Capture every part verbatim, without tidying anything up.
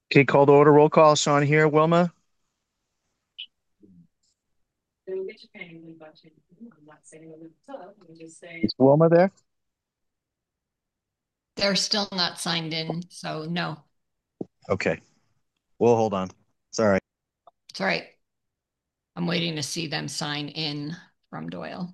Okay, call to order. Roll call. Sean here. Wilma. Is Wilma there? They're still not signed in, so no. Okay. We'll hold on. Sorry. It's all right. I'm waiting to see them sign in from Doyle.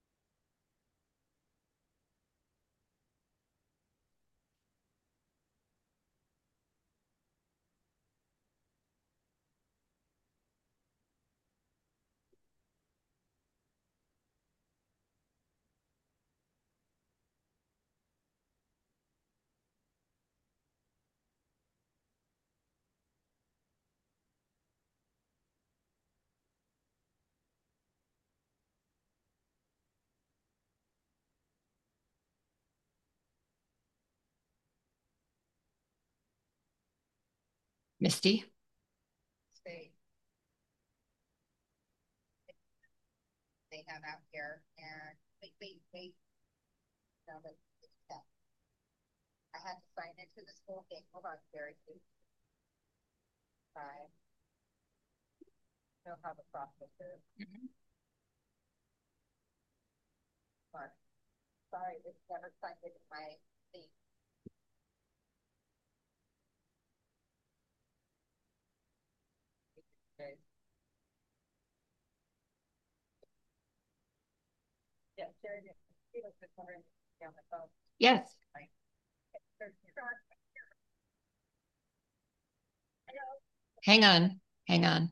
Misty? They they have out here and wait, wait, wait. No, but it's that. I had to sign into the school thing. Hold on, very soon. I know how the process is. Mm-hmm. But sorry, it's never signed into my thing. Okay. Yeah, Sherry, she was just wondering on the phone. Yes. Like, Hang on. Hang on.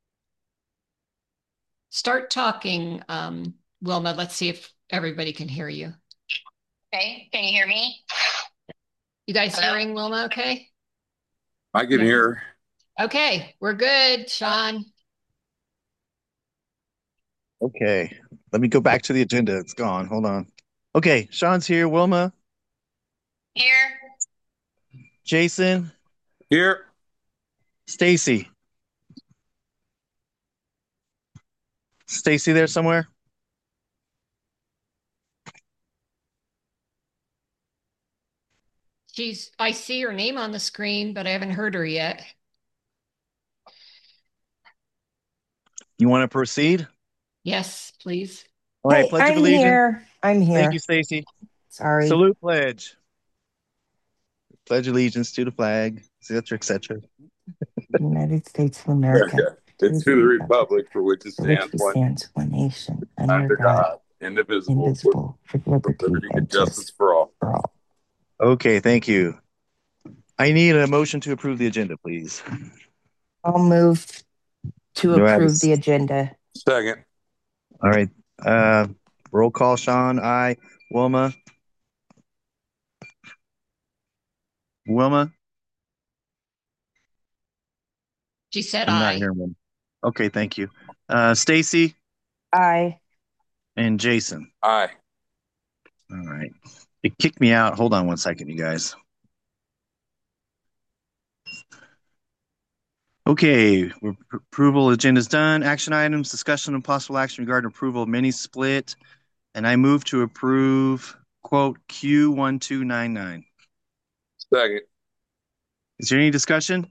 Start talking, um, Wilma. Let's see if everybody can hear you. okay, can you hear me? You guys Hello? hearing Wilma okay? I can Yes. hear. Okay, we're good, Sean. Okay. Let me go back to the agenda. It's gone. Hold on. Okay. Sean's here. Wilma. Here. Jason. Here. Stacy. Stacy there somewhere? She's I see her name on the screen, but I haven't heard her yet. You want to proceed? Yes, please. All right. Hey, Pledge of I'm Allegiance. here. I'm Thank you, here. Stacy. Sorry. Salute pledge. Pledge allegiance to the flag, et cetera, et cetera. United States of America, America. to It's the to the republic republic for which it for which stands, it one stands, one nation, under under God, God, indivisible, with indivisible, with liberty liberty and and justice justice for all. for all. Okay. Thank you. I need a motion to approve the agenda, please. I'll move to Do I have a approve s- the agenda. Second. All right. Uh, roll call. Sean. I. Wilma. Wilma. She said I'm not I. hearing one. Okay. Thank you. Uh, Stacy Aye. and Jason. Aye. All right. It kicked me out. Hold on one second, you guys. Okay, we're, approval agenda is done. Action items, discussion and possible action regarding approval of mini split. And I move to approve quote Q one two nine nine. Second. Is there any discussion?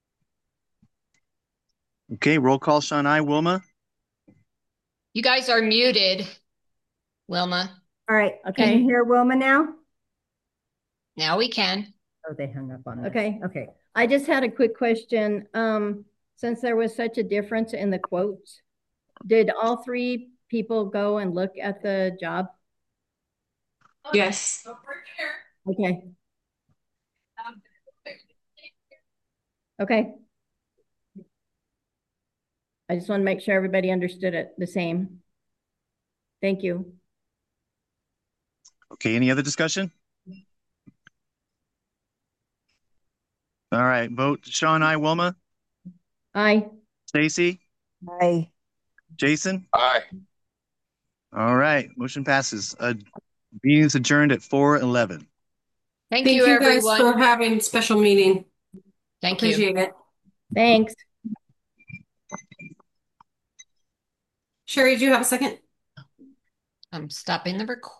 Okay, roll call. Sean, I. Wilma. You guys are muted, Wilma. All right. Can Okay. you hear Wilma now? Now we can. Oh, they hung up on us. Okay, okay. I just had a quick question. Um, since there was such a difference in the quotes, did all three people go and look at the job? Yes. Okay. Okay. I just want to make sure everybody understood it the same. Thank you. Okay, any other discussion? All right, vote Sean, I. Wilma. Aye. Stacy. Aye. Jason. Aye. All right, motion passes. Uh, meeting is adjourned at four eleven. Thank Thank you, you guys everyone. for having special meeting. Thank you. Appreciate it. Thanks. Sherry, do you have a second? I'm stopping the recording.